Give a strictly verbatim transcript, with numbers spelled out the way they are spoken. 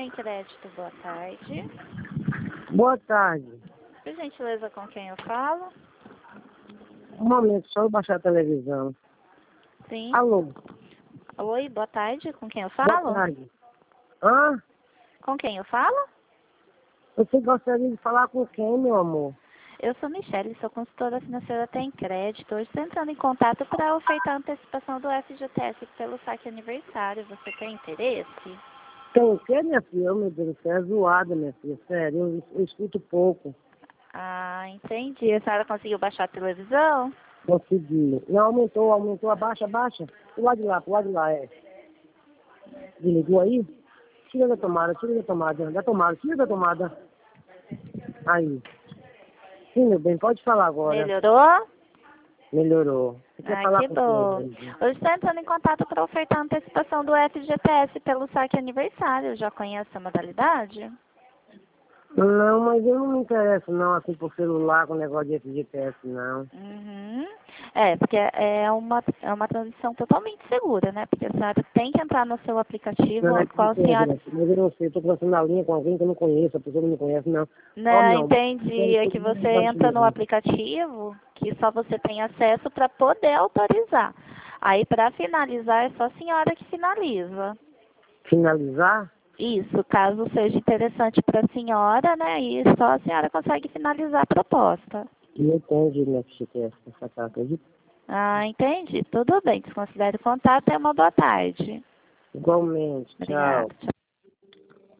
Tem Crédito, boa tarde. Boa tarde. Por gentileza, com quem eu falo? Um momento, só eu baixar a televisão. Sim. Alô? Oi, boa tarde, com quem eu Boa falo? tarde. Hã? Com quem eu falo? Você gostaria de falar com quem, meu amor? Eu sou Michele, sou consultora financeira Tem Crédito. Hoje estou entrando em contato para ofertar a antecipação do F G T S pelo saque aniversário. Você tem interesse? Tem o quê, minha filha? Oh, meu Deus do céu, é zoada, minha filha. Sério, eu, eu escuto pouco. Ah, entendi. A senhora conseguiu baixar a televisão? Consegui. Não, aumentou, aumentou. Abaixa, abaixa. Pro lado de lá, pro lado de lá, é. Desligou aí? Tira da tomada, tira da tomada. Da tomada, tira da tomada. Aí. Sim, meu bem, pode falar agora. Melhorou? Melhorou. Você quer Ah, falar que com quem, bom. Brenda? Hoje estou entrando em contato para ofertar a antecipação do F G T S pelo saque aniversário. Já conhece a modalidade? Não, mas eu não me interesso não, assim, por celular com negócio de F G T S, não. Uhum. É, porque é uma, é uma transição totalmente segura, né? Porque a senhora tem que entrar no seu aplicativo, Não, é ao que qual a tem, senhora... mas eu não sei, estou conversando na linha com alguém que eu não conheço, a pessoa não me conhece, não. Ó, Não, não, entendi. quero É ter que que você baixar entra no mesmo. aplicativo, que só você tem acesso para poder autorizar. Aí, para finalizar, é só a senhora que finaliza. Finalizar? Isso, caso seja interessante para a senhora, né? E só a senhora consegue finalizar a proposta. Não entendi, né, F G T S, essa carta, acredita? Ah, entendi. Tudo bem. Desconsidere o contato. Tenha uma boa tarde. Igualmente, Obrigada. tchau. Tchau.